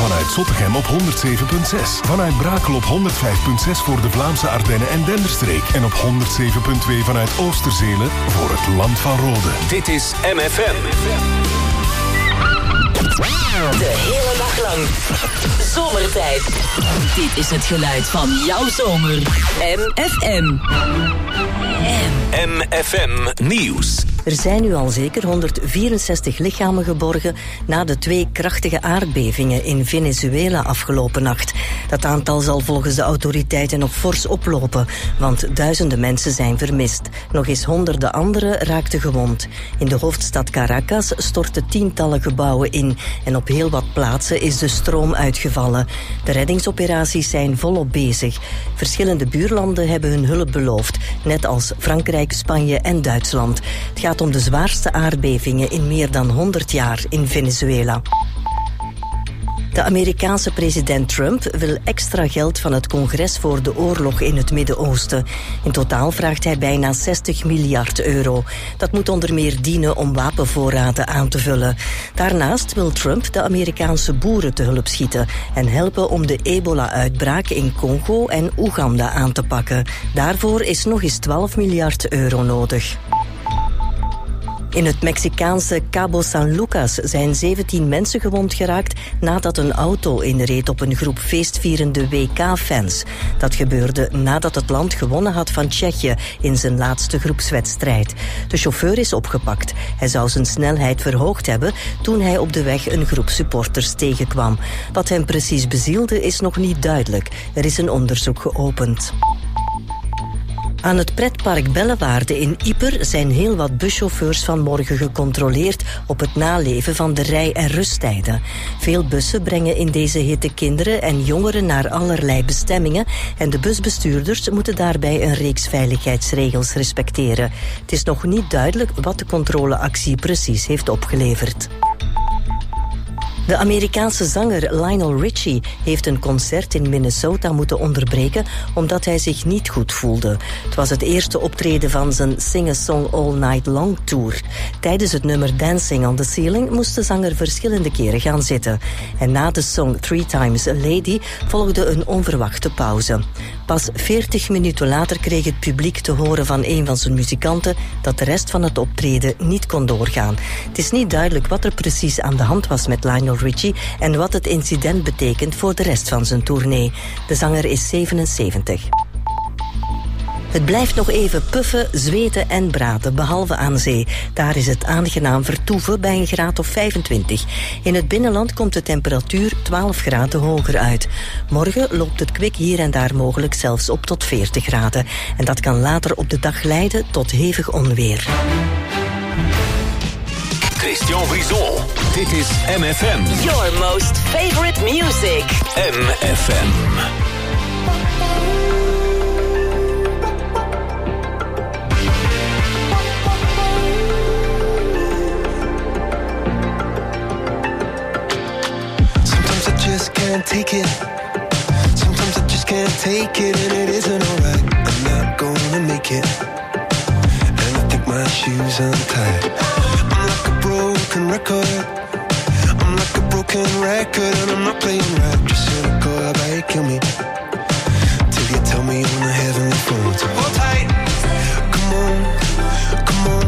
Vanuit Zottegem op 107.6. Vanuit Brakel op 105.6 voor de Vlaamse Ardennen en Denderstreek. En op 107.2 vanuit Oosterzelen voor het Land van Rode. Dit is MFM. De hele dag lang. Zomertijd. Dit is het geluid van jouw zomer. MFM. MFM Nieuws. Er zijn nu al zeker 164 lichamen geborgen na de 2 krachtige aardbevingen in Venezuela afgelopen nacht. Dat aantal zal volgens de autoriteiten nog fors oplopen, want duizenden mensen zijn vermist. Nog eens honderden anderen raakten gewond. In de hoofdstad Caracas stortten tientallen gebouwen in en op heel wat plaatsen is de stroom uitgevallen. De reddingsoperaties zijn volop bezig. Verschillende buurlanden hebben hun hulp beloofd, net als Frankrijk, Spanje en Duitsland. Het gaat om de zwaarste aardbevingen in meer dan 100 jaar in Venezuela. De Amerikaanse president Trump wil extra geld van het congres voor de oorlog in het Midden-Oosten. In totaal vraagt hij bijna 60 miljard euro. Dat moet onder meer dienen om wapenvoorraden aan te vullen. Daarnaast wil Trump de Amerikaanse boeren te hulp schieten en helpen om de ebola-uitbraak in Congo en Oeganda aan te pakken. Daarvoor is nog eens 12 miljard euro nodig. In het Mexicaanse Cabo San Lucas zijn 17 mensen gewond geraakt nadat een auto inreed op een groep feestvierende WK-fans. Dat gebeurde nadat het land gewonnen had van Tsjechië in zijn laatste groepswedstrijd. De chauffeur is opgepakt. Hij zou zijn snelheid verhoogd hebben toen hij op de weg een groep supporters tegenkwam. Wat hem precies bezielde is nog niet duidelijk. Er is een onderzoek geopend. Aan het pretpark Bellewaarde in Ieper zijn heel wat buschauffeurs vanmorgen gecontroleerd op het naleven van de rij- en rusttijden. Veel bussen brengen in deze hitte kinderen en jongeren naar allerlei bestemmingen en de busbestuurders moeten daarbij een reeks veiligheidsregels respecteren. Het is nog niet duidelijk wat de controleactie precies heeft opgeleverd. De Amerikaanse zanger Lionel Richie heeft een concert in Minnesota moeten onderbreken omdat hij zich niet goed voelde. Het was het eerste optreden van zijn Sing a Song All Night Long tour. Tijdens het nummer Dancing on the Ceiling moest de zanger verschillende keren gaan zitten. En na de song 3 Times a Lady volgde een onverwachte pauze. Pas 40 minuten later kreeg het publiek te horen van een van zijn muzikanten dat de rest van het optreden niet kon doorgaan. Het is niet duidelijk wat er precies aan de hand was met Lionel Richie en wat het incident betekent voor de rest van zijn tournee. De zanger is 77. Het blijft nog even puffen, zweten en braden, behalve aan zee. Daar is het aangenaam vertoeven bij een graad of 25. In het binnenland komt de temperatuur 12 graden hoger uit. Morgen loopt het kwik hier en daar mogelijk zelfs op tot 40 graden. En dat kan later op de dag leiden tot hevig onweer. Christian Brison. Dit is MFM. Your most favorite music. MFM. Sometimes I just can't take it. Sometimes I just can't take it, and it isn't alright. I'm not gonna make it, and I think my shoes untied. I'm like a broken record. I'm like a broken record, and I'm not playing right. Just cynical, how about you kill me till you tell me on the heavenly phone. So hold tight, come on, come on.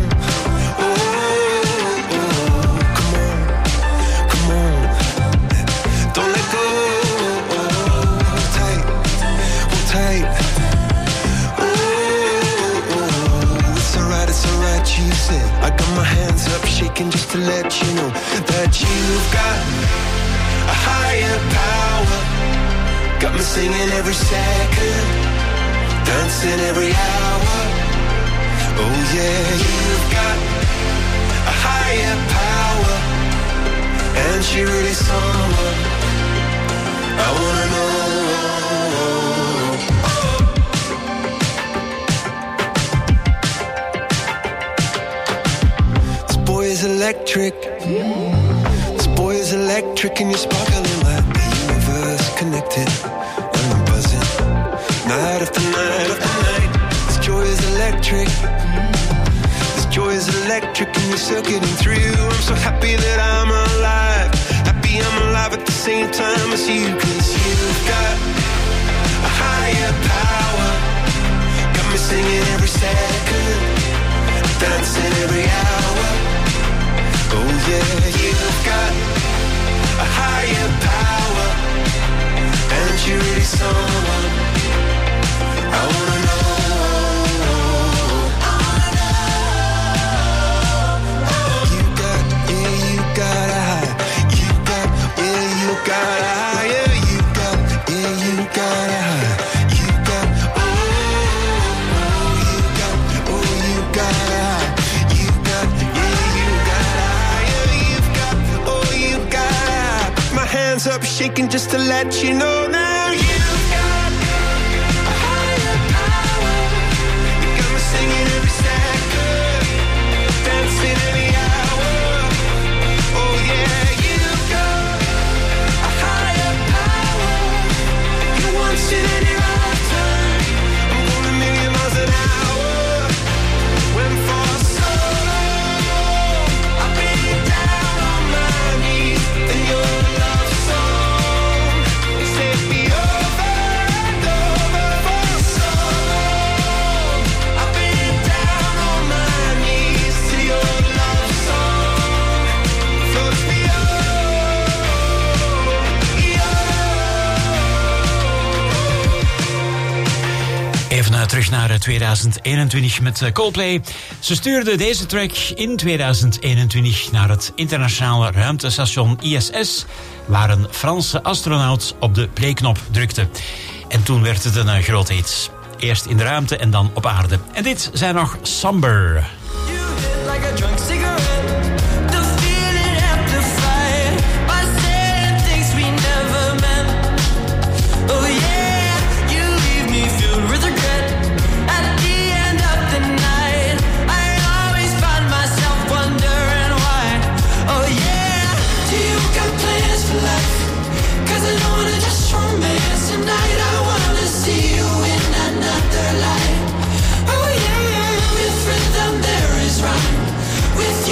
I got my hands up shaking just to let you know that you've got a higher power. Got me singing every second, dancing every hour. Oh yeah, you've got a higher power, and she really someone I wanna know. Electric. This boy is electric, and you're sparkling like the universe connected. And I'm buzzing night after night after night. This joy is electric. This joy is electric, and you're circuiting through. I'm so happy that I'm alive. Happy I'm alive at the same time promise you, 'cause you've got a higher power. Got me singing every second, dancing every hour. Oh yeah, you've got a higher power. And you're really someone I wanna know. Up shaking just to let you know now you've got a higher power. You got me singing every second, dancing every hour. Oh yeah, you've got a higher power. You want it in your lifetime. I'm going a million miles an hour. When for so long I've been down on my knees in your love. Terug naar 2021 met Coldplay. Ze stuurden deze track in 2021 naar het internationale ruimtestation ISS, waar een Franse astronaut op de playknop drukte. En toen werd het een groot hit. Eerst in de ruimte en dan op aarde. En dit zijn nog Somber. With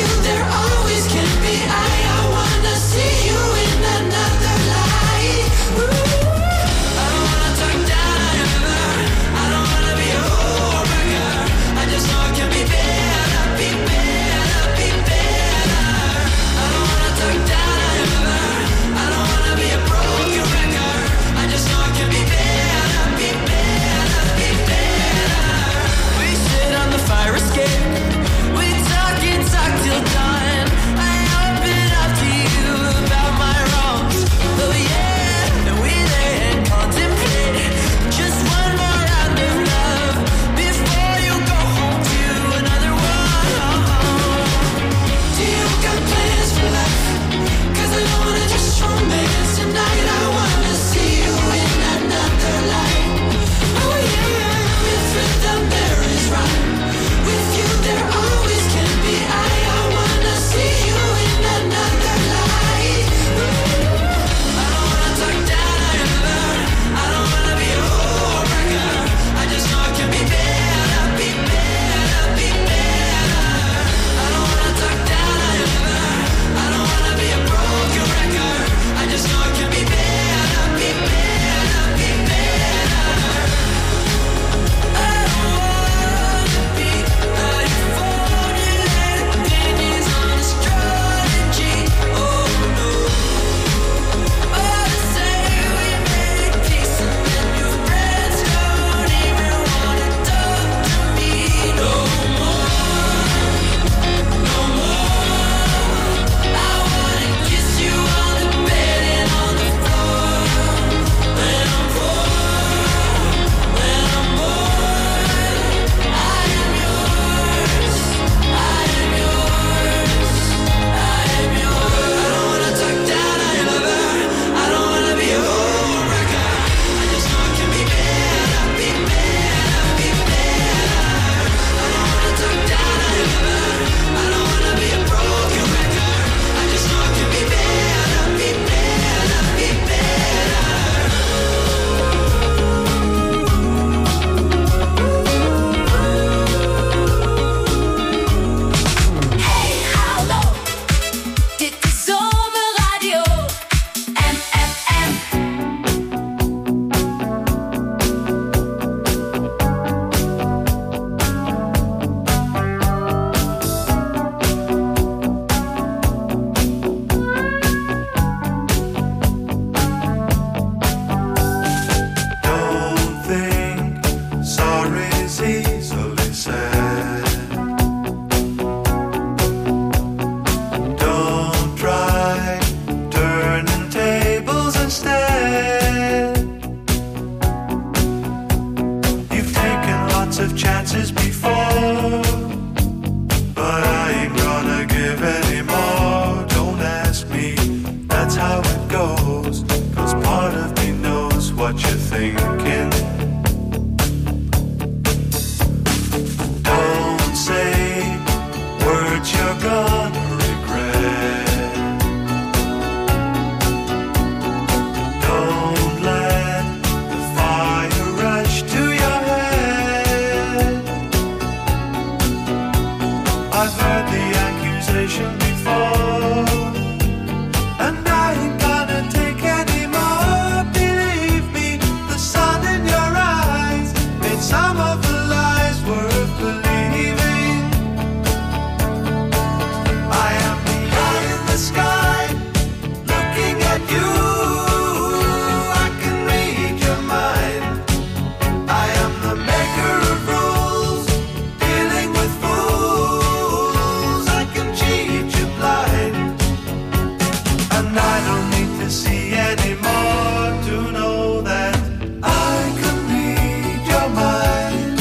anymore to know that I can read your mind.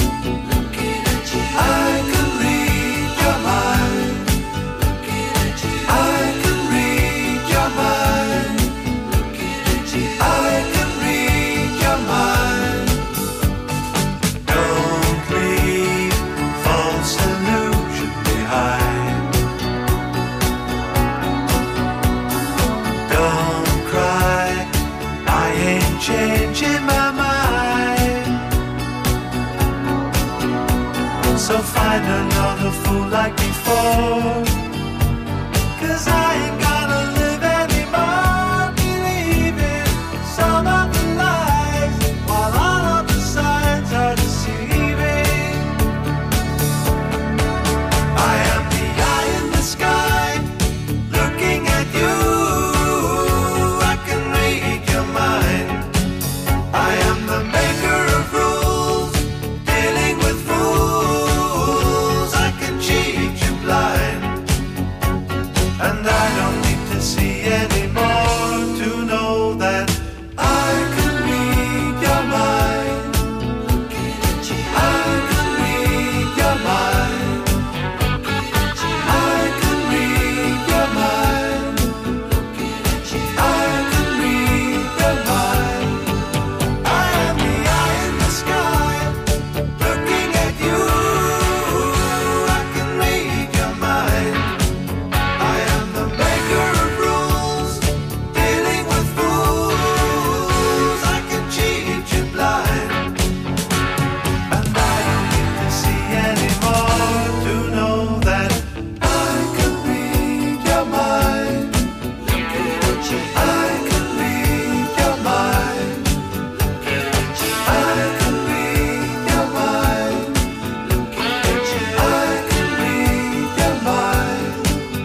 I can read your mind. I can read your mind. I can read your mind. Don't leave false illusion behind. Don't cry, I ain't changing my mind. So find another fool like before, 'cause I ain't gonna live anymore believing some of the lies while all of the signs are deceiving. I am the eye in the sky looking at you. I can read your mind. I am the maker of rules, dealing with fools. I can cheat you blind, and I don't need to see anymore to know that I can read your mind. I can read your mind. I can read your mind. I can read your mind. I am the eye in the sky looking at you. I can read your mind. I am the maker of rules, dealing with fools. I can cheat you blind, and I don't need to see anymore to know that I can read your mind. I can read your mind. I can read your mind. I can read your mind.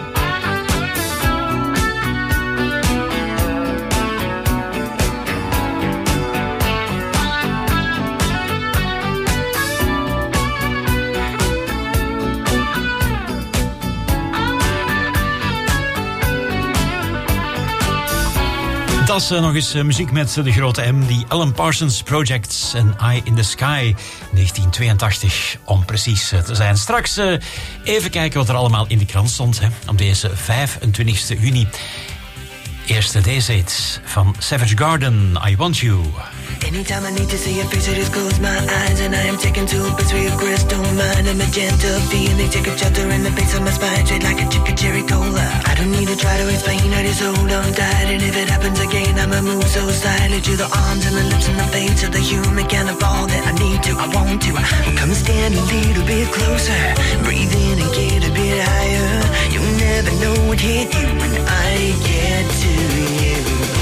Dat is nog eens muziek met de grote M, die Alan Parsons Project en Eye in the Sky, 1982 om precies te zijn. Straks even kijken wat er allemaal in de krant stond op deze 25 juni. Eerste deze hit van Savage Garden, I Want You. Anytime I need to see your face, I just close my eyes and I am taken to a place where your crystal mind and magenta feeling take a shelter in the base of my spine, straight like a chicken cherry cola. I don't need to try to explain, I just hold on tight, and if it happens again, I'ma move so silently to the arms and the lips and the face of the human kind of all that I need to, I want to. Come stand a little bit closer, breathe in and get a bit higher. You never know what hit you when I get to you.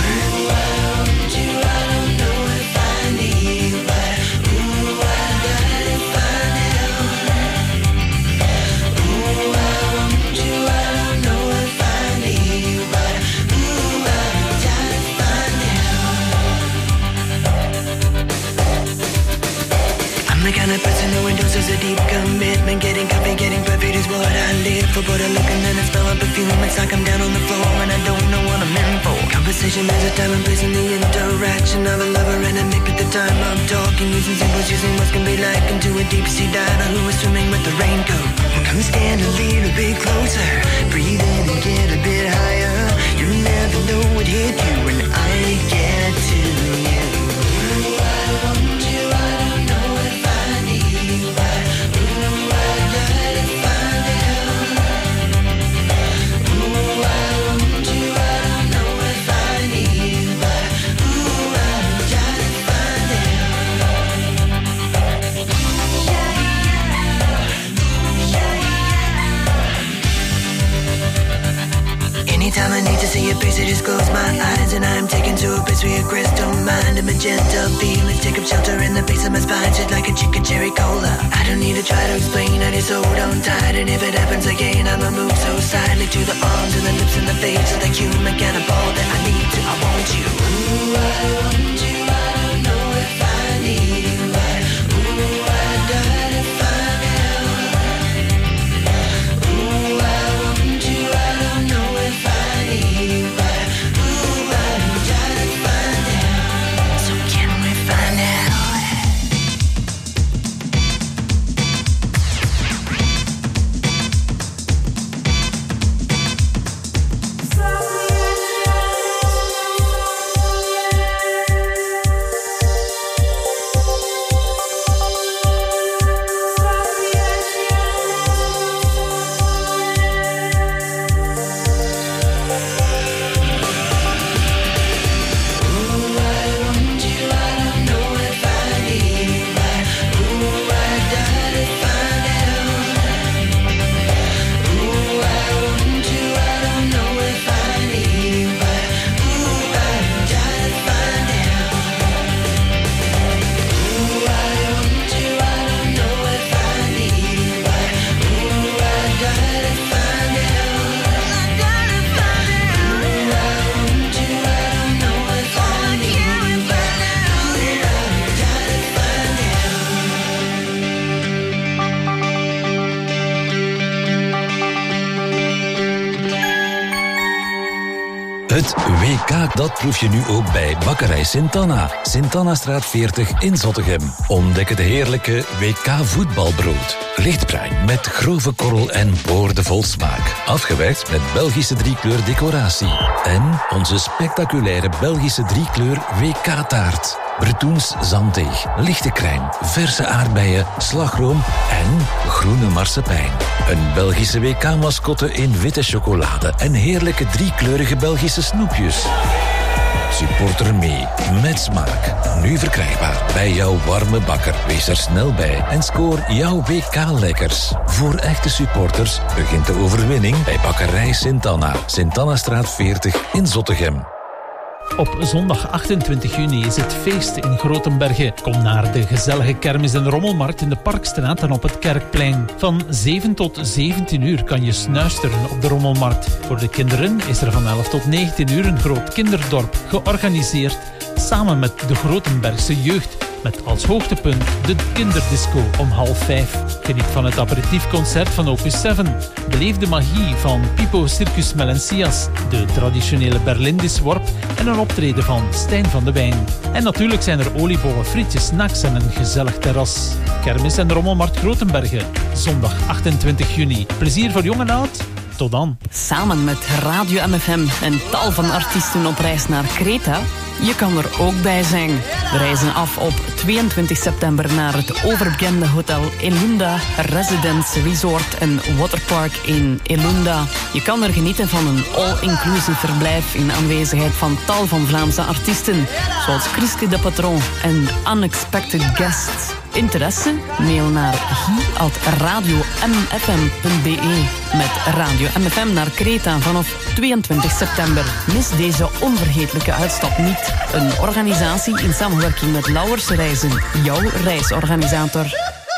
I'm the kind of person who endorses a deep commitment. Getting coffee, getting perfect is what I live for. But I look and then I smell a perfume. It's like I'm down on the floor and I don't know what I'm in for. Conversation is a time and place in the interaction of a lover and a mate at the time of talking. Using symbols, using what can be like into a deep sea diver who is swimming with the raincoat. Come stand a little bit closer, breathe in and get a bit higher. You never know what hit you when I get to you. I want you, I don't know if I need you. I try to find you. I want you, I don't know if I need you. I try to find Anytime I need to see your face, I just close my eyes and I'm taken to a place where your crystal mind and magenta feelings take up shelter in the base of my spine, shit like a chicken cherry cola. I don't need to try to explain, I just hold on tight, and if it happens again, I'ma move so silently to the arms and the lips and the face of the human cannibal that I need to, I want you. Ooh, I want you, I don't know if I need you. Ooh, I try to find out. Ooh, I want you, I don't know if I need you. Ooh, I try to find out. WK, dat proef je nu ook bij Bakkerij Sint-Anna. Sint-Annastraat 40 in Zottegem. Ontdek het heerlijke WK voetbalbrood. Lichtbruin met grove korrel en boordevol smaak. Afgewerkt met Belgische driekleur decoratie. En onze spectaculaire Belgische driekleur WK-taart. Bretoens zanddeeg, lichte crème, verse aardbeien, slagroom en groene marsepein. Een Belgische WK-mascotte in witte chocolade en heerlijke driekleurige Belgische snoepjes. Supporter mee, met smaak. Nu verkrijgbaar bij jouw warme bakker. Wees er snel bij en scoor jouw WK-lekkers. Voor echte supporters begint de overwinning bij Bakkerij Sint-Anna. Sint-Annastraat 40 in Zottegem. Op zondag 28 juni is het feest in Grotenbergen. Kom naar de gezellige kermis- en rommelmarkt in de Parkstraat en op het Kerkplein. Van 7 tot 17 uur kan je snuisteren op de rommelmarkt. Voor de kinderen is er van 11 tot 19 uur een groot kinderdorp georganiseerd samen met de Grotenbergse jeugd. Met als hoogtepunt de kinderdisco om 4:30. Geniet van het aperitiefconcert van Opus 7. Beleef de magie van Pipo Circus Melencias, de traditionele Berlindisworp en een optreden van Stijn van de Wijn. En natuurlijk zijn er oliebollen, frietjes, snacks en een gezellig terras. Kermis en Rommelmarkt Grotenbergen, zondag 28 juni. Plezier voor jong en oud. Tot dan. Samen met Radio MFM en tal van artiesten op reis naar Kreta. Je kan er ook bij zijn. We reizen af op 22 september naar het overbekende hotel Elunda Residence Resort en Waterpark in Elunda. Je kan er genieten van een all-inclusive verblijf in aanwezigheid van tal van Vlaamse artiesten, zoals Chriske de Patron en Unexpected Guests. Interesse? Mail naar hi@radiomfm.be. Met Radio MFM naar Kreta vanaf 22 september. Mis deze onvergetelijke uitstap niet. Een organisatie in samenwerking met Lauwers Reizen, jouw reisorganisator.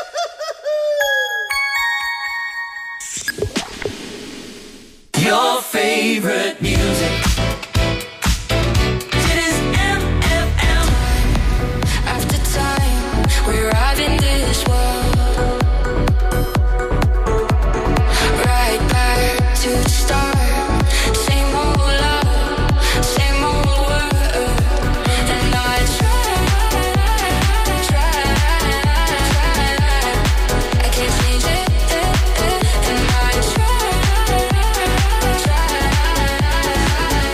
Your favorite music. We're riding this world right back to the start. Same old love, same old world. And I try. I can't change it. And I try.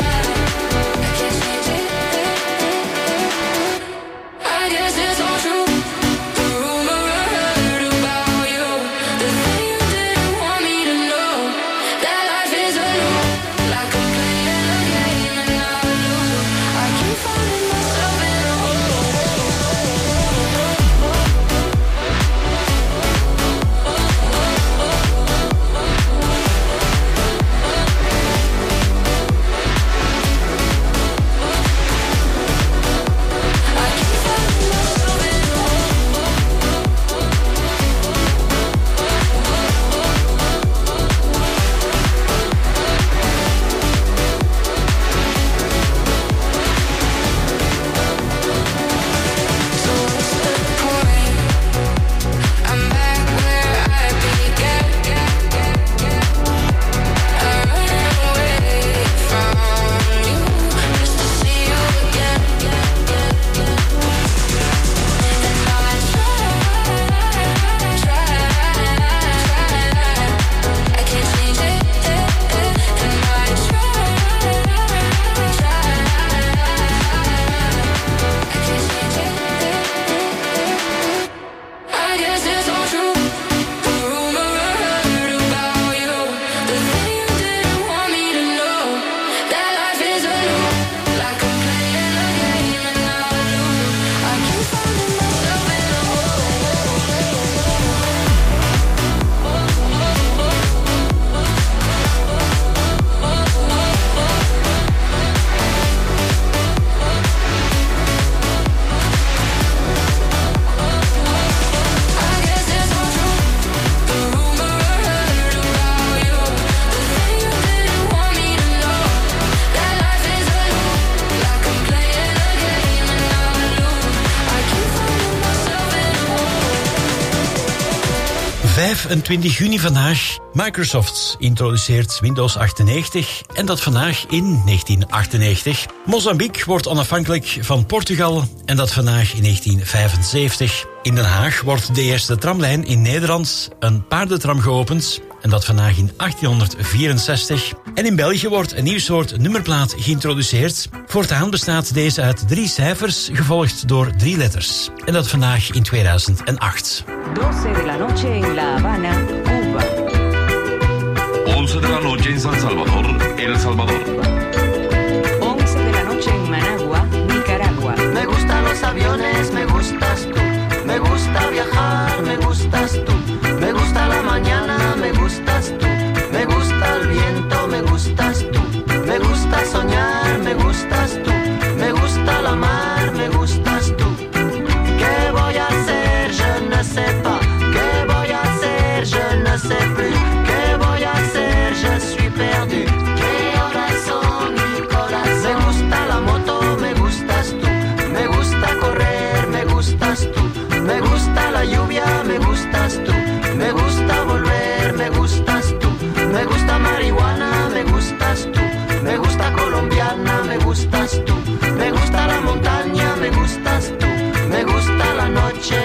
25 juni vandaag. Microsoft introduceert Windows 98 en dat vandaag in 1998. Mozambique wordt onafhankelijk van Portugal en dat vandaag in 1975. In Den Haag wordt de eerste tramlijn in Nederland, een paardentram, geopend en dat vandaag in 1864. En in België wordt een nieuw soort nummerplaat geïntroduceerd. Voortaan bestaat deze uit 3 cijfers, gevolgd door 3 letters. En dat vandaag in 2008. 12 de la noche in La Habana, Cuba. 11 de la noche en San Salvador, El Salvador. 11 de la noche en Managua, Nicaragua. Me gustan los aviones, me gustas tú. Me gusta viajar, me gustas tú. Me gusta la mañana, me gustas tú. Me gusta el viento, me gustas tú. Me gusta soñar, me gustas tú. Me gusta la mar, me gustas tú. ¿Qué voy a hacer? Je ne sais pas. ¿Qué voy a hacer? Je ne sais plus. ¿Qué voy a hacer? Je suis perdu. ¿Qué horas son, mi corazón? Me gusta la moto, me gustas tú. Me gusta correr, me gustas tú. Me gusta la lluvia, me gustas tú. Me gusta volver, me gustas tú. Me gusta marihuana, me gustas tú. Me gusta colombiana, me gustas tú. Me gusta la montaña, me gustas tú. Me gusta la noche.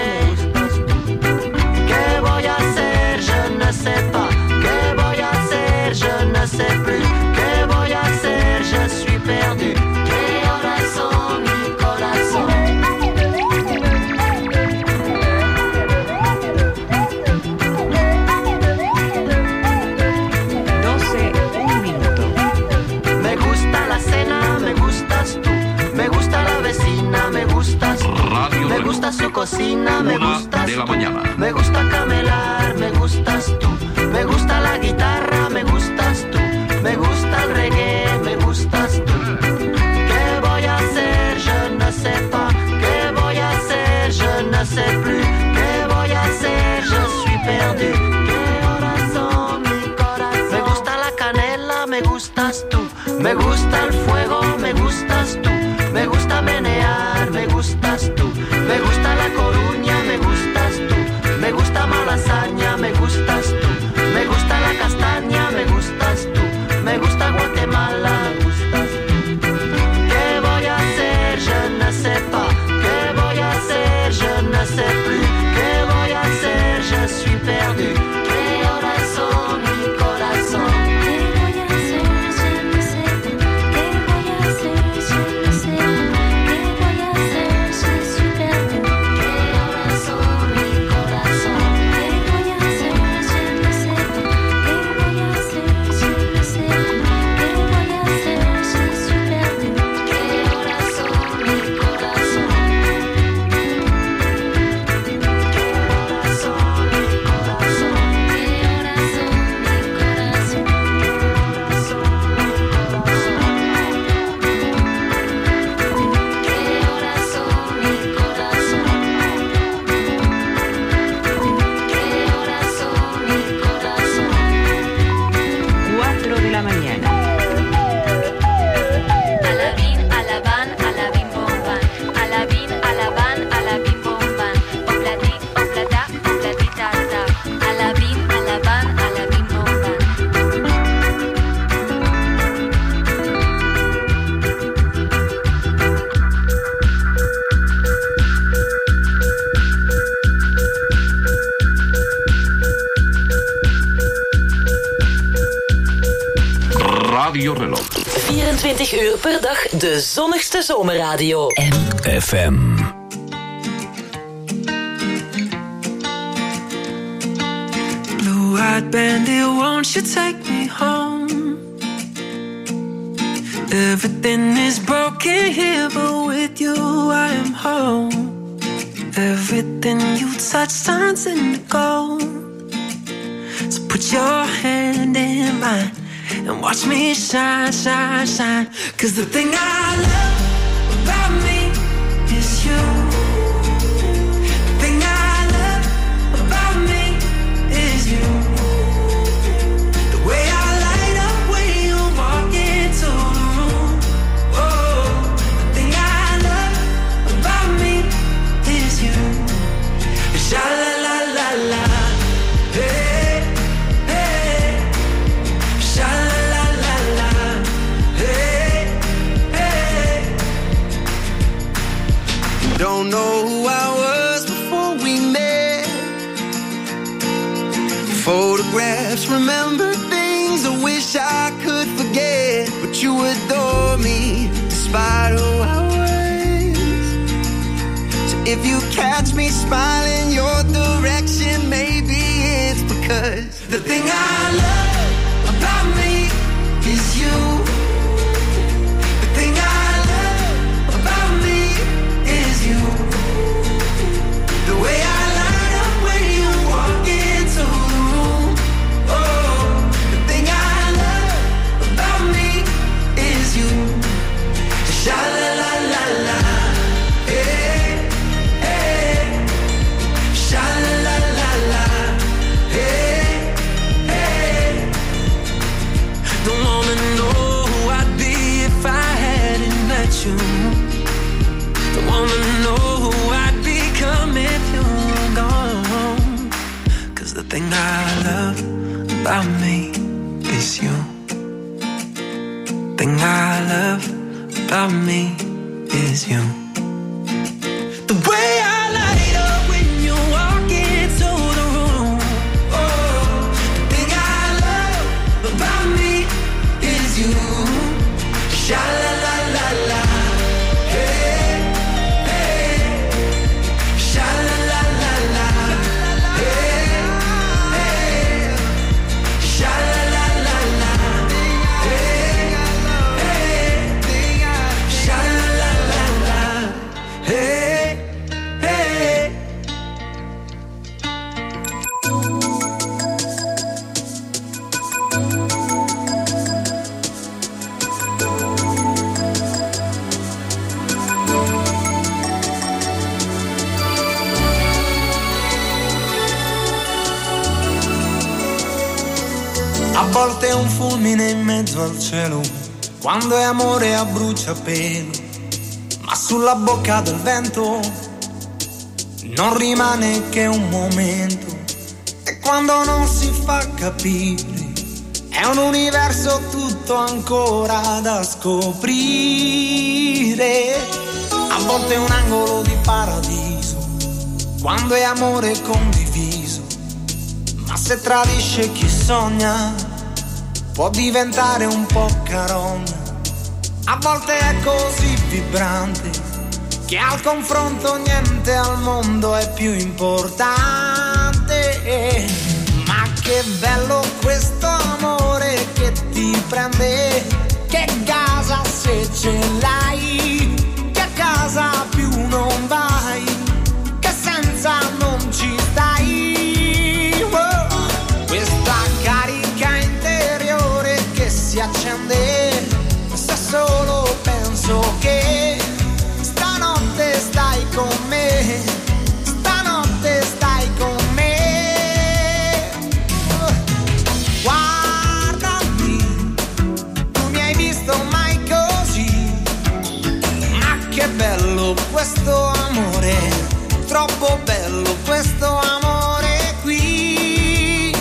¿Qué voy a hacer? Je ne sais pas. ¿Qué voy a hacer? Je ne sais plus. ¿Qué voy a hacer? Je suis perdu. ¿Qué horas son, mi corazón? 12, 1 minuto. Me gusta la cena, me gustas tú. Me gusta la vecina, me gustas tú. Me gusta su cocina, me gustas de la tú. mañana. Me gusta camelar, me gustas tú. Me gusta la guitarra, me gustas tú. Me gusta el reggae, me gustas tú. ¿Qué voy a hacer? Je ne sais pas. ¿Qué voy a hacer? Je ne sais plus. ¿Qué voy a hacer? Je suis perdu. ¿Qué horas son, mi corazón? Me gusta la canela, me gustas tú. Me gusta el fuego, me gustas tú. Me gusta menear, me gustas tú. Me gusta La Coruña, me gustas tú. Me gusta Malasaña, me gustas tú. Me gusta la castaña, me gustas tú. Me gusta Guatemala, me gustas tú. ¿Qué voy a hacer? Je ne sais pas. ¿Qué voy a hacer? Je ne sais plus. ¿Qué voy a hacer? Je suis perdu. ¿Qué horas son, mi corazón? ¿Qué voy a hacer? Je ne sais pas. ¿Qué voy a hacer? Je ne sais pas. ¿Qué voy a hacer? Je suis perdu. ¿Qué horas son, mi corazón? ¿Qué voy a hacer? Je ne sais pas. ¿Qué voy a hacer? Je ne sais pas. ¿Qué voy a hacer? Je suis perdu. ¿Qué horas son, mi corazón? Radio Reloj. 24 uur per dag de zonnigste zomerradio. FM. Blue-eyed bandit, won't you take me home? Everything is broken here, but with you I am home. Everything you touch turns into gold. So put your hand in mine and watch me shine, shine, shine. 'Cause the thing I love about me is you. The thing I love about me is you. The way I light up when you walk into the room. Oh, the thing I love about me is you. Sha la la la la. Hey. don't know who I was before we met. Photographs remember things I wish I could forget, but you adore me despite who I was. So if you catch me smiling your direction, maybe it's because the thing I love about me is you. The thing I love about me is you. The way I light up when you walk into the room. Oh, the thing I love about me is you. Sha la la la la, hey, hey. Sha la la la la, hey, hey. Don't wanna know who I'd be if I hadn't met you. Don't wanna know who I'd become if you were gone. 'Cause the thing I love about me is you. Thing I love about me is you. The way I light up when you walk into the room. Oh, the thing I love about me is you. Sha la la la la, hey, hey. Sha la la la la, hey, hey. Sha la la la la, hey, hey. Sha la la la la, hey, hey. A volte è un fulmine in mezzo al cielo, quando è amore a bruciapelo, ma sulla bocca del vento non rimane che un momento. E quando non si fa capire, è un universo tutto ancora da scoprire. A volte è un angolo di paradiso, quando è amore condiviso, ma se tradisce chi sogna può diventare un po' carogna. A volte è così vibrante che al confronto niente al mondo è più importante. Ma che bello questo amore che ti prende, che gasa se ce l'hai, che a casa più non vai, che senza non ci stai. Oh, questa carica interiore che si accende se solo penso che stanotte stai con me, stanotte stai con me. Guardami, tu mi hai visto mai così? Ma che bello questo amore, troppo bello questo amore qui.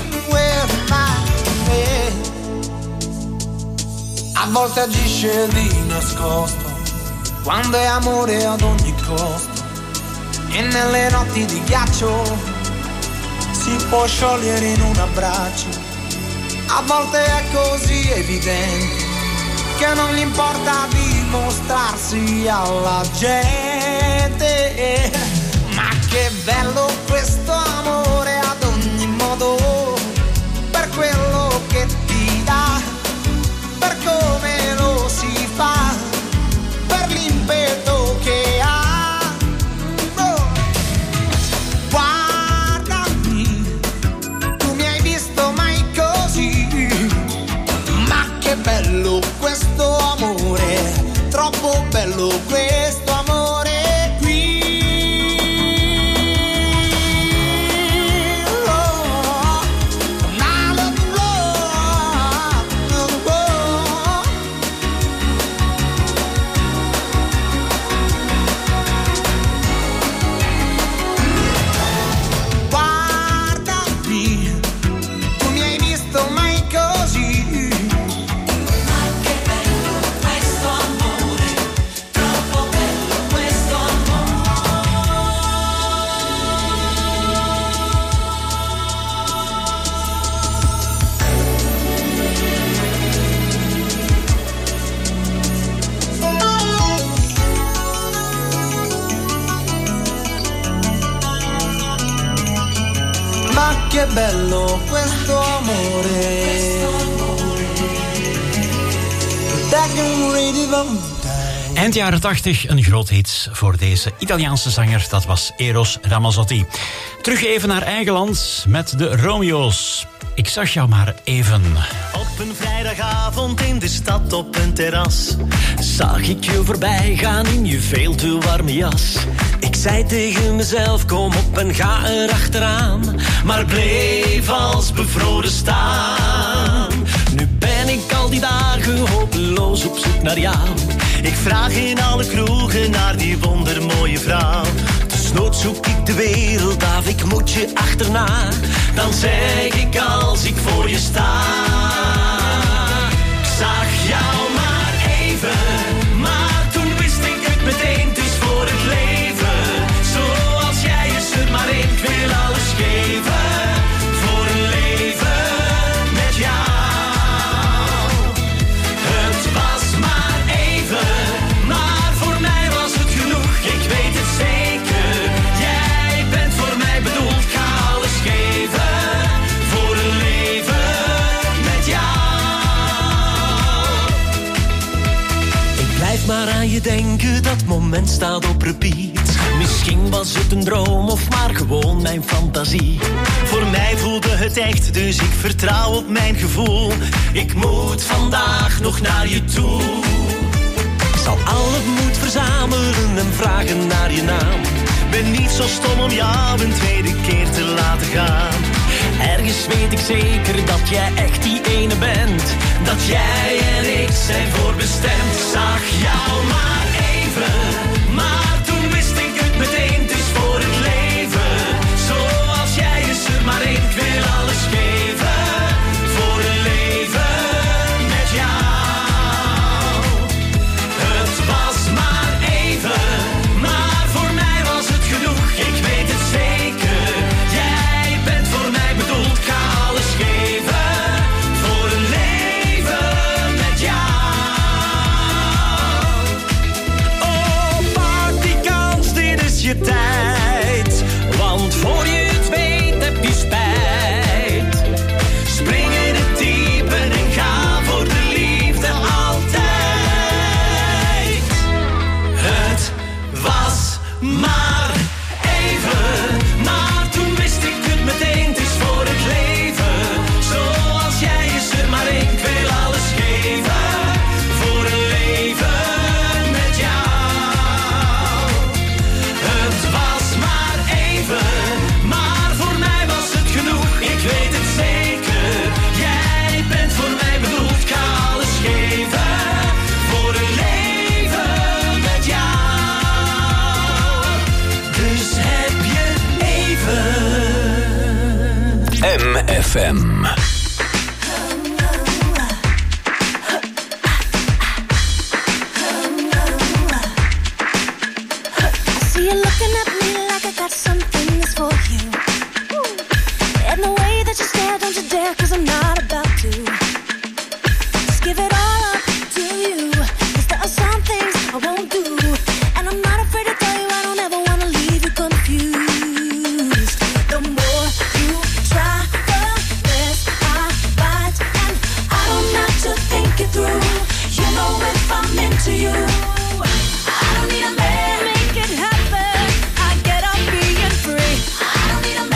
A volte agisce di nascosto, quando è amore ad ogni costo, e nelle notti di ghiaccio si può sciogliere in un abbraccio. A volte è così evidente che non gli importa dimostrarsi alla gente. Ma che bello questo amore ad ogni modo, per quello che ti dà, per come lo si fa, per l'impeto che ha. Oh. Guardami, tu mi hai visto mai così? Ma che bello questo amore, troppo bello questo amore qui. Troppo che bello questo amore. Back in radio. Eind jaren 80 een groot hit voor deze Italiaanse zanger. Dat was Eros Ramazzotti. Terug even naar eigen land met de Romeo's. Ik zag jou maar even. Op een vrijdagavond in de stad op een terras zag ik je voorbij gaan in je veel te warme jas. Ik zei tegen mezelf, kom op en ga erachteraan, maar bleef als bevroren staan. Nu ben ik al die dagen hopeloos op zoek naar jou. Ik vraag in alle kroegen naar die wondermooie vrouw. Desnoods zoek ik de wereld af, ik moet je achterna. Dan zeg ik als ik voor je sta. Ik zag jou maar even, maar toen wist ik het meteen. Het is voor het leven, zoals jij is er maar één. Ik wil alles geven, voor een leven met jou. Het was maar even, maar voor mij was het genoeg. Ik weet het zeker, jij bent voor mij bedoeld. Ik ga alles geven, voor een leven met jou. Ik blijf maar aan je denken, dat moment staat op repeat. Misschien was het een droom of maar gewoon mijn fantasie. Voor mij voelde het echt, dus ik vertrouw op mijn gevoel. Ik moet vandaag nog naar je toe. Ik zal al het moed verzamelen en vragen naar je naam. Ben niet zo stom om jou een tweede keer te laten gaan. Ergens weet ik zeker dat jij echt die ene bent. Dat jij en ik zijn voorbestemd. Ik zag jou maar even, maar toen wist ik het meteen. Het is voor het leven, zoals jij is er maar één. Ik wil alles geven, voor een leven met jou. Het was maar even, maar voor mij was het genoeg. Ik weet het zeker, jij bent voor mij bedoeld. Ik ga alles geven, voor een leven met jou. Oh, pak die kans, dit is je tijd. Want voor je het weet heb je spijt. Spring in het diepe en ga voor de liefde altijd. Het was maar even, maar toen wist ik het meteen. Het is voor het leven, zoals jij is er maar één. Ik wil alles geven, voor een leven met jou. Het was maar even, maar voor mij was het genoeg. Ik weet het zeker, jij bent voor mij bedoeld. Ik ga alles geven, voor een leven met jou. Dus heb je even. MFM. See you looking at me like I got something that's for you. And the way that you stare, don't you dare, 'cause I'm not about to. Just give it all up to you, 'cause there are some things I won't do. And I'm not afraid to tell you I don't ever wanna leave you confused. The more you try, the less I bite. And I don't have to think it through. You know if I'm into you, I don't need a man. Make it happen. I get up being free. I don't need a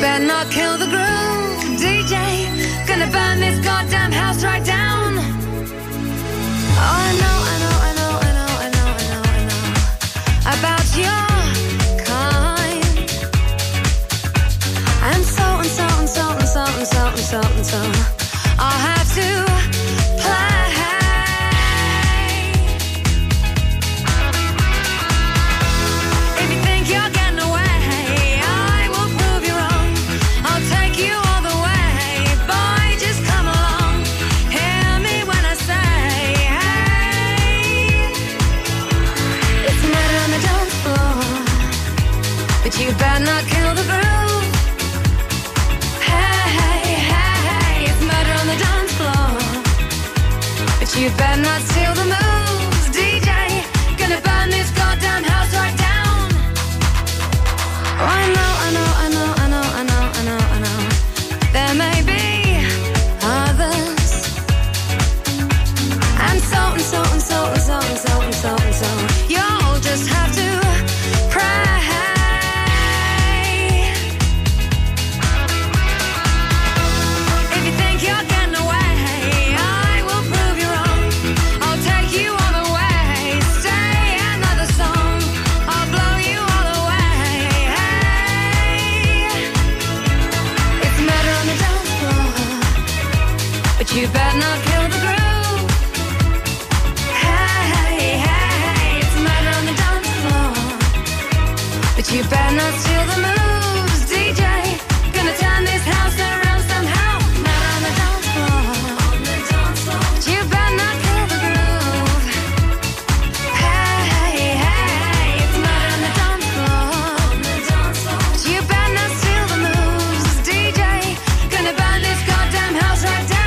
better not kill the groove, DJ. Gonna burn this goddamn house right down. Oh, I know about your kind. And so I'll have to play. If you think you're getting away, I will prove you wrong. I'll take you all the way. Boy, just come along. Hear me when I say, hey. It's murder on the dance floor, but you better not kill the groove. You better not steal the moves, DJ. Gonna burn this goddamn house right down. Oh, I know. There may be others. And so. You'll just have to pray. If you think you're getting away, you better not kill the groove. Hey, it's murder on the dance floor, but you better not steal the moves, DJ. Gonna turn this house around somehow. Murder on the dance floor, but you better not kill the groove. Hey, it's murder on the dance floor, but you better not steal the moves, DJ. Gonna burn this goddamn house right down.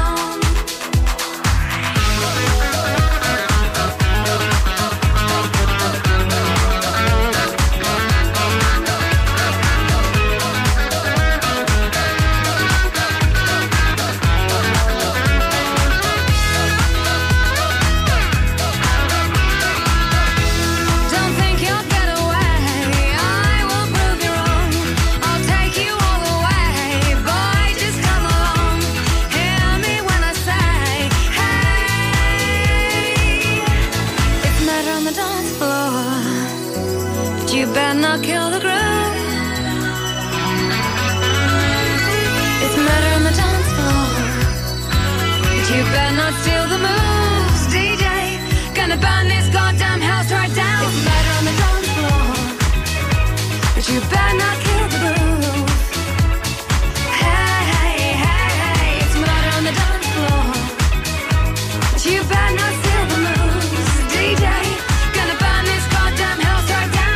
You better not kill the groove. It's murder on the dance floor, but you better not steal the moves, DJ. Gonna burn this goddamn house right down. It's murder on the dance floor, but you better not kill the groove. Hey, it's murder on the dance floor, but you better not steal the moves, DJ. Gonna burn this goddamn house right down.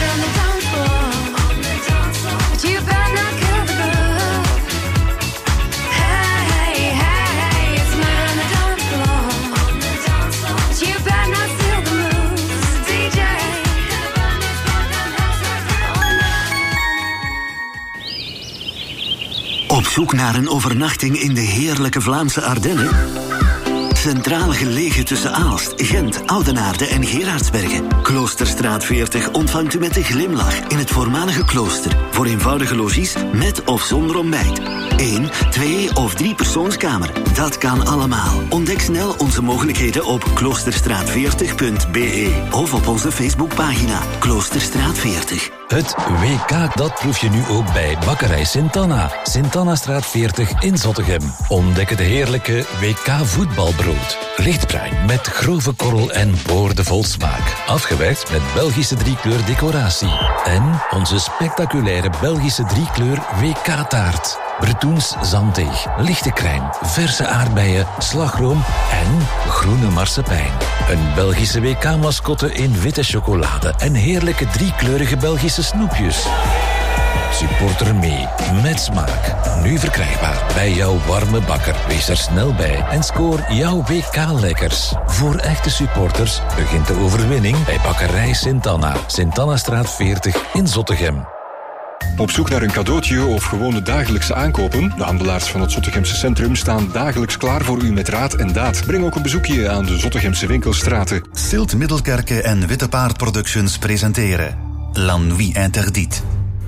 Op zoek naar een overnachting in de heerlijke Vlaamse Ardennen? Centraal gelegen tussen Aalst, Gent, Oudenaarde en Gerardsbergen. Kloosterstraat 40 ontvangt u met een glimlach in het voormalige klooster. Voor eenvoudige logies met of zonder ontbijt. 1, 2 of 3 persoonskamer. Dat kan allemaal. Ontdek snel onze mogelijkheden op kloosterstraat40.be of op onze Facebookpagina Kloosterstraat 40. Het WK, dat proef je nu ook bij Bakkerij Sint-Anna. Sint-Annastraat 40 in Zottegem. Ontdek het heerlijke WK voetbalbrood. Lichtbruin met grove korrel en boordevol smaak. Afgewerkt met Belgische 3-kleur decoratie. En onze spectaculaire Belgische 3-kleur WK-taart. Bretoens zanddeeg, lichte crème, verse aardbeien, slagroom en groene marsepein. Een Belgische WK-mascotte in witte chocolade en heerlijke 3-kleurige Belgische snoepjes. Supporter mee, met smaak. Nu verkrijgbaar bij jouw warme bakker. Wees er snel bij en scoor jouw WK-lekkers. Voor echte supporters begint de overwinning bij Bakkerij Sint-Anna. Sint-Annastraat 40 in Zottegem. Op zoek naar een cadeautje of gewone dagelijkse aankopen? De handelaars van het Zottegemse centrum staan dagelijks klaar voor u met raad en daad. Breng ook een bezoekje aan de Zottegemse winkelstraten. Stilt Middelkerke en Witte Paard Productions presenteren La Nuit Interdite.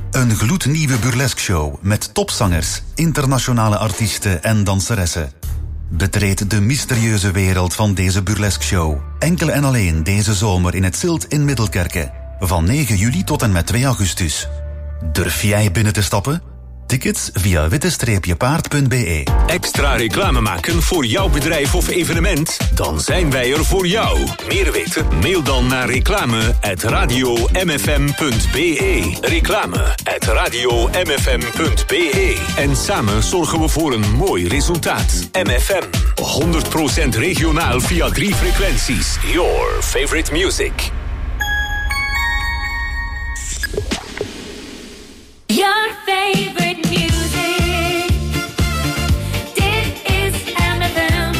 Een gloednieuwe burlesque show met topzangers, internationale artiesten en danseressen. Betreed de mysterieuze wereld van deze burlesque show. Enkel en alleen deze zomer in het Zilt in Middelkerke. Van 9 juli tot en met 2 augustus. Durf jij binnen te stappen? Tickets via witte-paard.be. Extra reclame maken voor jouw bedrijf of evenement? Dan zijn wij er voor jou. Meer weten? Mail dan naar reclame@radiomfm.be. Reclame@radiomfm.be. En samen zorgen we voor een mooi resultaat. MFM. 100% regionaal via 3 frequenties. Your favorite music. Your favorite music. Dit is MFM.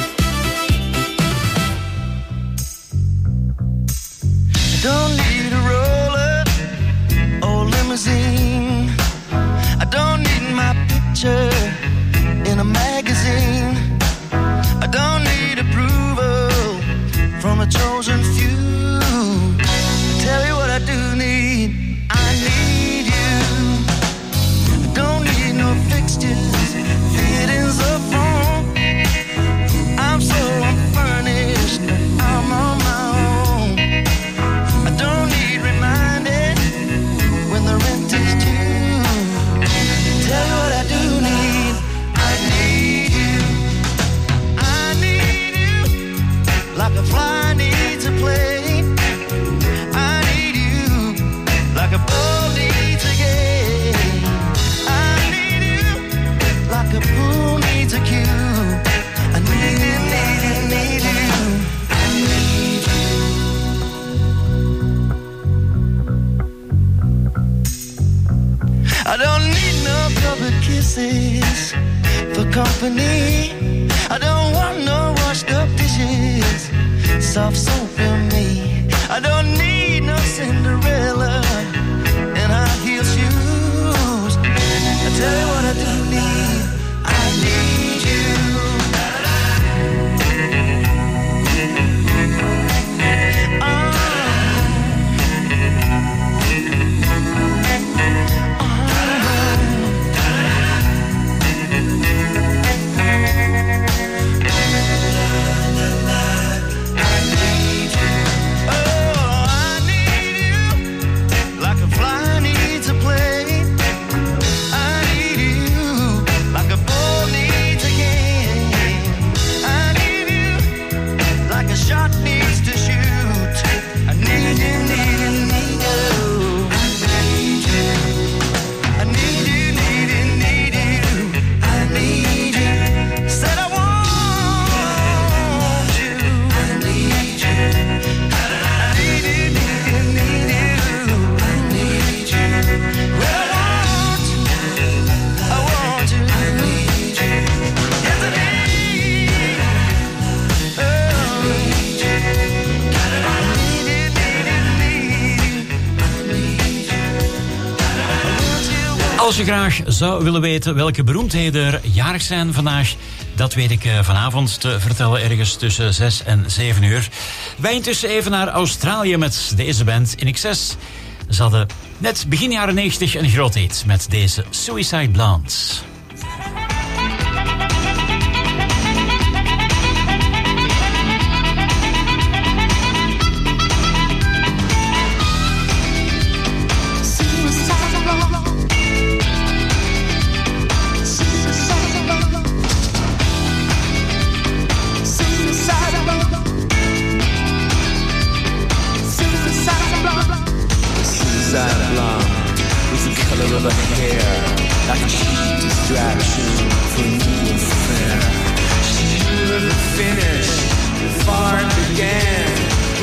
I don't need a roller or limousine. I don't need my picture in a magazine. I don't need approval from a chosen few. I tell you what I do need. I need you. Don't need no fixtures, fittings or phone. I'm so unfurnished, I'm on my own. I don't need reminded when the rent is due. Tell you what I do need. I need you. I need you. Like a fly needs a plane. I need you. Like a ball needs a game. Like a pool needs a cue. I need you, need you, need you. I need you. I don't need no public kisses for company. I don't want no washed up dishes, soft soap in me. I don't need no Cinderella and high heel shoes. I tell you what I do need. I need you. Als je graag zou willen weten welke beroemdheden er jarig zijn vandaag, dat weet ik vanavond te vertellen ergens tussen 6 en 7 uur. Wij intussen even naar Australië met deze band In Excess. Ze hadden net begin jaren 90 een groot hit met deze Suicide Blondes. Of her hair, like a cheap distraction for new affair. She knew the finish before it began.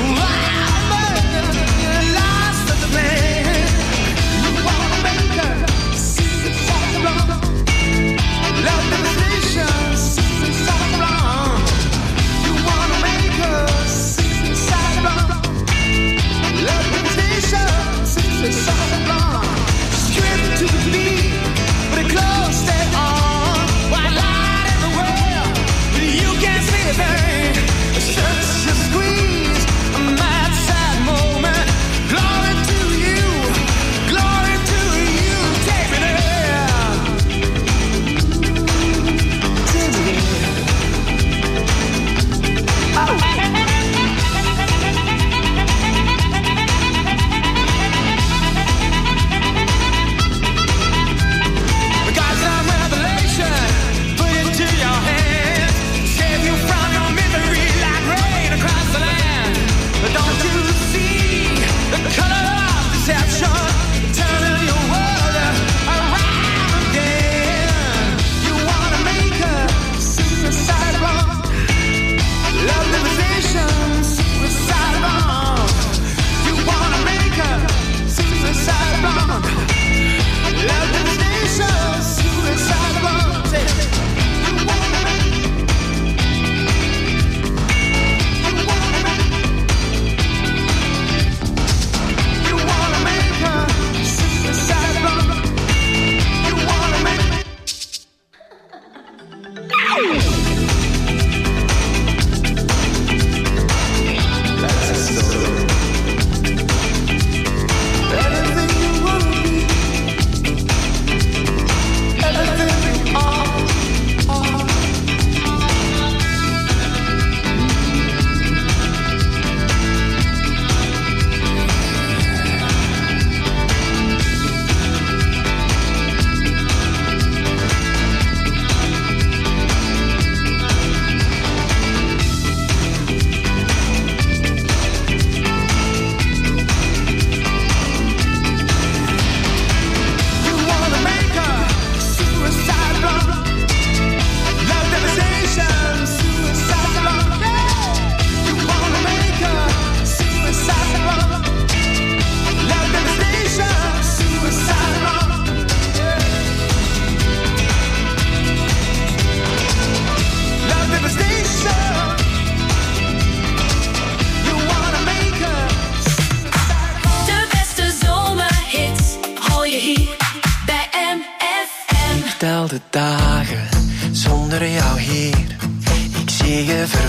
Lost of the plan. You wanna make her suicide blonde. Love the nation, suicide blonde. You wanna make her suicide blonde. Love the nation, suicide blonde. To the beat, but it close that on. White light in the world, but you can't see a thing. Such a squeeze, a mad sad moment. Glory to you,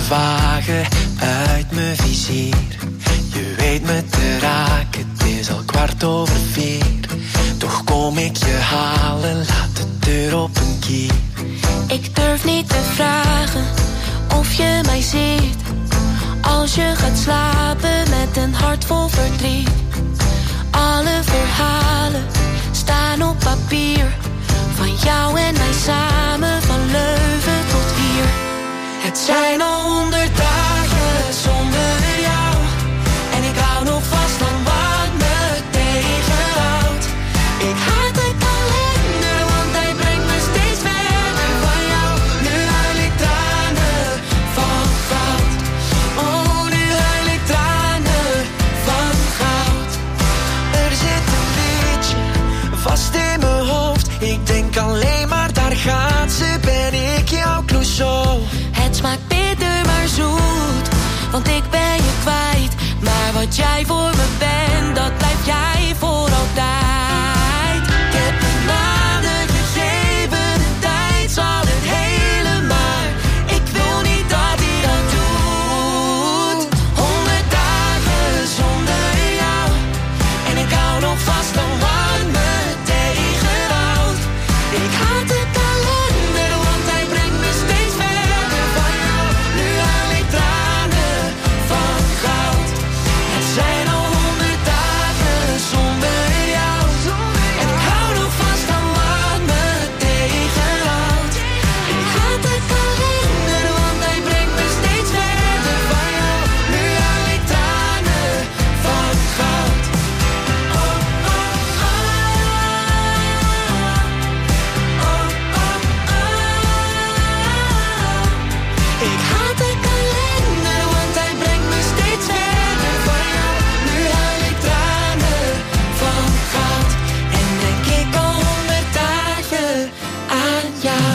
vagen uit mijn vizier. Je weet me te raken, het is al 4:15. Toch kom ik je halen, laat de deur op een kier. Ik durf niet te vragen of je mij ziet. Als je gaat slapen met een hart vol verdriet. Alle verhalen staan op papier. Van jou en mij samen, van Leuven tot hier. Het zijn al 100 dagen zonder jou. En ik hou nog vast aan wat me tegenhoudt. Ik haat de kalender, want hij brengt me steeds verder van jou. Nu huil ik tranen van goud. Oh, nu huil ik tranen van goud. Er zit een liedje vast in mijn hoofd. Ik denk alleen maar, daar gaat ze, ben ik jouw Clouseau. Het smaakt bitter maar zoet, want ik ben je kwijt. Maar wat jij voor me bent, dat blijf jij voor altijd. Ik heb de maanden gegeven, de tijd zal het hele maar. Ik wil niet dat hij dat doet. 100 dagen zonder jou. En ik hou nog vast aan wat me tegenhoudt. Ik haat de kalender, want hij brengt me steeds verder van jou. Nu huil ik tranen van goud. Het zijn al 100 dagen zonder jou. En ik hou nog vast aan wat me tegenhoudt. Ik haat de kalender, want hij brengt me steeds verder van jou. Nu huil ik tranen van goud. Oh, oh, oh. Ik haat de kalender, want hij brengt me steeds verder van jou. Nu huil ik tranen van goud. En denk ik al 100 dagen aan jou.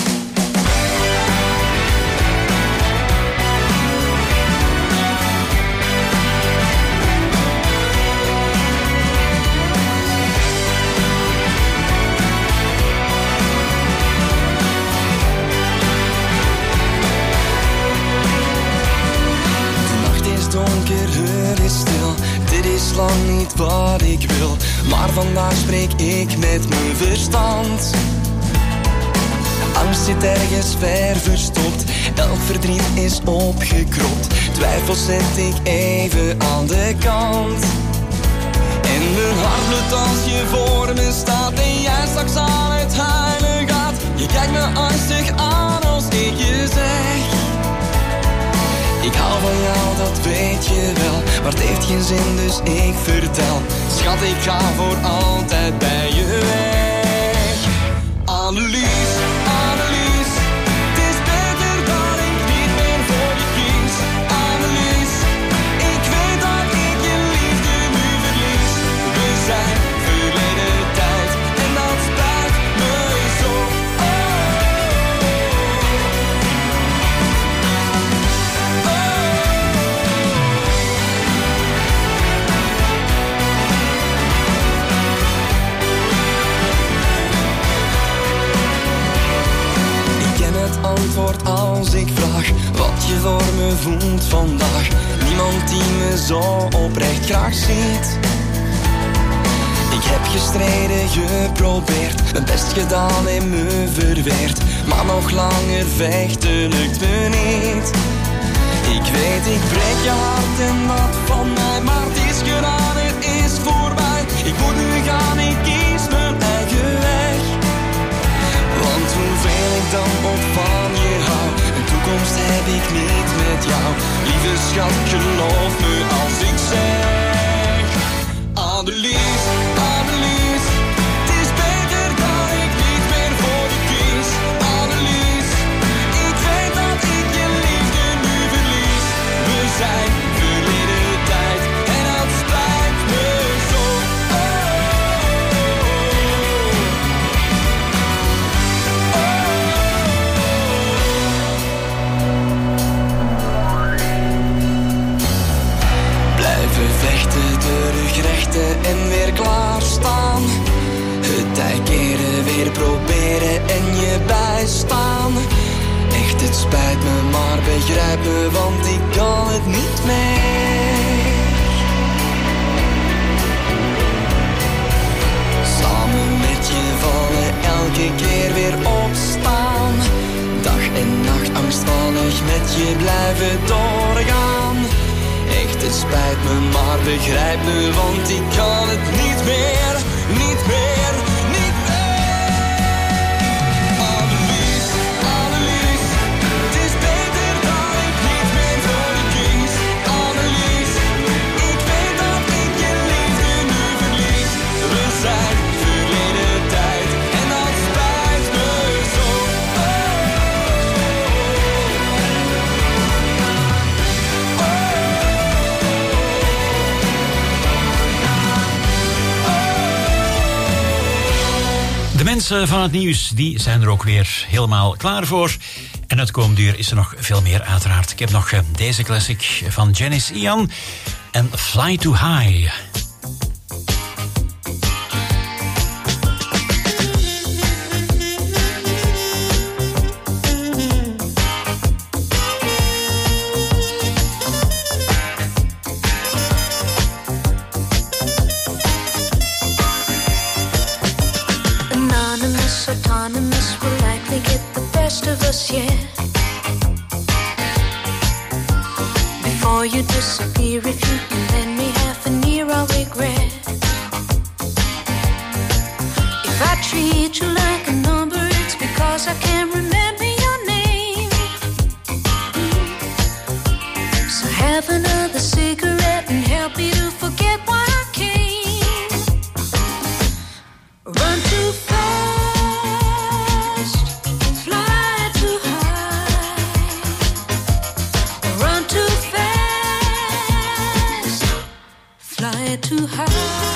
De nacht is donker, het is stil. Dit is lang niet wat ik wil. Maar vandaag spreek ik met mijn verstand. Angst zit ergens ver verstopt. Elk verdriet is opgekropt. Twijfel zet ik even aan de kant. En mijn hart bloedt als je voor me staat. En jij straks aan het huilen gaat. Je kijkt me angstig aan als ik je zeg. Ik hou van jou, dat weet je wel. Maar het heeft geen zin, dus ik vertel. Schat, ik ga voor altijd bij je weg. Annelies, Annelies. Het is beter dat ik niet meer voor je kies. Annelies, ik weet dat ik je liefde nu verlies. We zijn verleden tijd en dat spijt me zo. Antwoord als ik vraag wat je voor me voelt vandaag. Niemand die me zo oprecht graag ziet. Ik heb gestreden, geprobeerd, mijn best gedaan en me verweerd. Maar nog langer vechten lukt me niet. Ik weet, ik breek je hart en dat van mij. Maar het is gedaan, het is voorbij. Ik moet nu gaan, ik kies mijn eigen weg. Want hoeveel ik dan ook van je hou, een toekomst heb ik niet met jou. Lieve schat, geloof me als ik zeg. Annelies, Annelies. Het is beter dat ik niet meer voor je kies. Annelies, ik weet dat ik je liefde nu verlies. We zijn verleden tijd en dat spijt me zo. Blijven vechten begrijp me, want ik kan het niet meer. Samen met je vallen, elke keer weer opstaan. Dag en nacht angstvallig met je blijven doorgaan. Echt, het spijt me, maar begrijp me, want ik kan het niet meer, niet meer, niet meer. Annelies, Annelies, het is beter dat ik niet meer voor je kies. Annelies, ik weet dat ik je liefde nu verlies. We zijn verleden tijd en dat spijt me zo. De mensen van het nieuws die zijn er ook weer helemaal klaar voor. En het komende uur is er nog veel meer uiteraard. Ik heb nog deze classic van Janis Ian en Fly Too High. Anonymous, autonomous will likely get the best of us, yeah. Before you disappear, if you can lend me half an ear, I'll regret. If I treat you like a number, it's because I can't remember your name. So have another cigarette and help me to forget why I came. Run too fast, fly too high. Run too fast, fly too high.